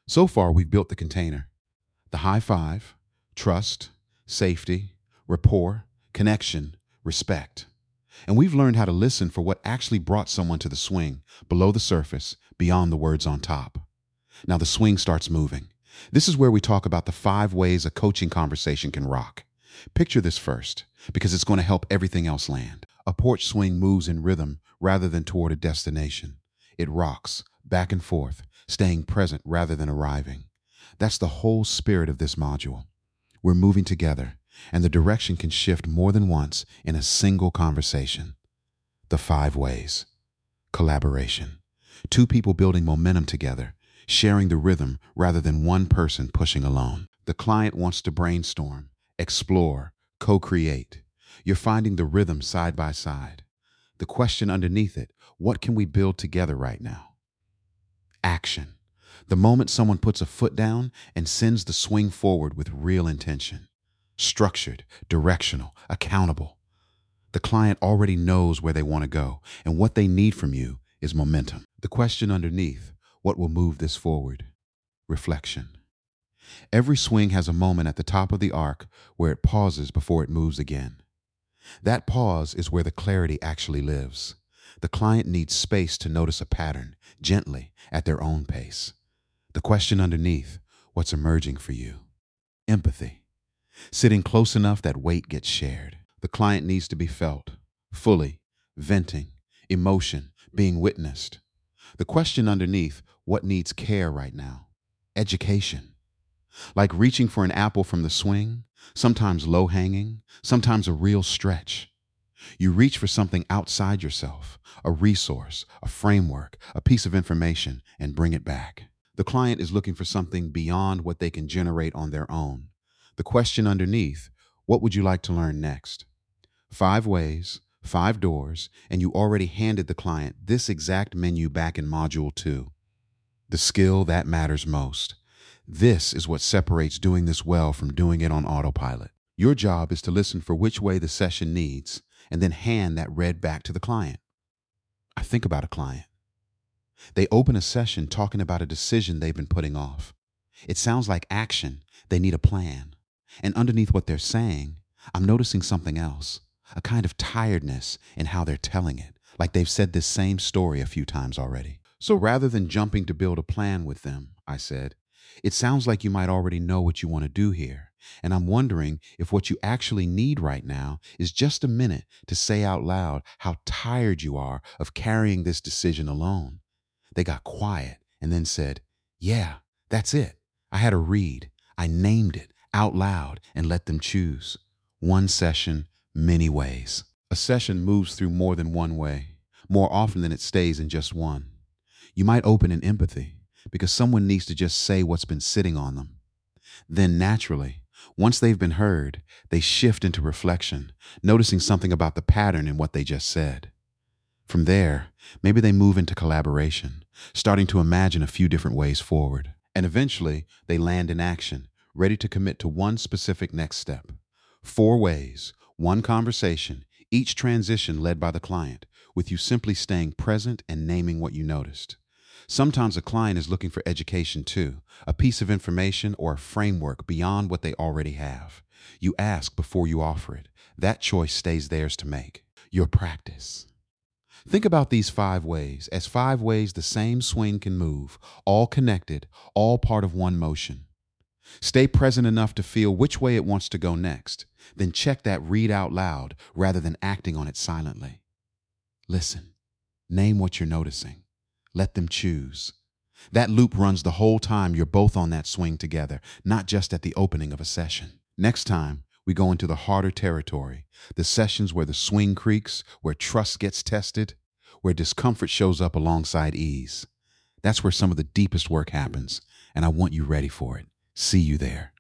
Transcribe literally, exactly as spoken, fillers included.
So far, we've built the container, the high five, trust, safety, rapport, connection, respect. And we've learned how to listen for what actually brought someone to the swing, below the surface, beyond the words on top. Now the swing starts moving. This is where we talk about the five ways a coaching conversation can rock. Picture this first, because it's going to help everything else land. A porch swing moves in rhythm rather than toward a destination. It rocks, back and forth, staying present rather than arriving. That's the whole spirit of this module. We're moving together, and the direction can shift more than once in a single conversation. The five ways. Collaboration. Two people building momentum together, sharing the rhythm rather than one person pushing alone. The client wants to brainstorm, explore, co-create. You're finding the rhythm side by side. The question underneath it, what can we build together right now? Action. The moment someone puts a foot down and sends the swing forward with real intention. Structured, directional, accountable. The client already knows where they want to go, and what they need from you is momentum. The question underneath, what will move this forward? Reflection. Every swing has a moment at the top of the arc where it pauses before it moves again. That pause is where the clarity actually lives. The client needs space to notice a pattern, gently, at their own pace. The question underneath, what's emerging for you? Empathy. Sitting close enough that weight gets shared. The client needs to be felt, fully, venting, emotion, being witnessed. The question underneath, what needs care right now? Education. Like reaching for an apple from the swing, sometimes low-hanging, sometimes a real stretch. You reach for something outside yourself, a resource, a framework, a piece of information, and bring it back. The client is looking for something beyond what they can generate on their own. The question underneath, what would you like to learn next? Five ways, five doors, and you already handed the client this exact menu back in Module two. The skill that matters most. This is what separates doing this well from doing it on autopilot. Your job is to listen for which way the session needs, and then hand that red back to the client. I think about a client. They open a session talking about a decision they've been putting off. It sounds like action. They need a plan. And underneath what they're saying, I'm noticing something else, a kind of tiredness in how they're telling it, like they've said this same story a few times already. So rather than jumping to build a plan with them, I said, it sounds like you might already know what you want to do here. And I'm wondering if what you actually need right now is just a minute to say out loud how tired you are of carrying this decision alone. They got quiet and then said, yeah, that's it. I had a read. I named it out loud and let them choose. One session, many ways. A session moves through more than one way, more often than it stays in just one. You might open in empathy because someone needs to just say what's been sitting on them. Then naturally, once they've been heard, they shift into reflection, noticing something about the pattern in what they just said. From there, maybe they move into collaboration, starting to imagine a few different ways forward. And eventually, they land in action, ready to commit to one specific next step. Four ways, one conversation, each transition led by the client, with you simply staying present and naming what you noticed. Sometimes a client is looking for education too, a piece of information or a framework beyond what they already have. You ask before you offer it. That choice stays theirs to make. Your practice. Think about these five ways as five ways the same swing can move, all connected, all part of one motion. Stay present enough to feel which way it wants to go next. Then check that read out loud rather than acting on it silently. Listen. Name what you're noticing. Let them choose. That loop runs the whole time you're both on that swing together, not just at the opening of a session. Next time, we go into the harder territory, the sessions where the swing creaks, where trust gets tested, where discomfort shows up alongside ease. That's where some of the deepest work happens, and I want you ready for it. See you there.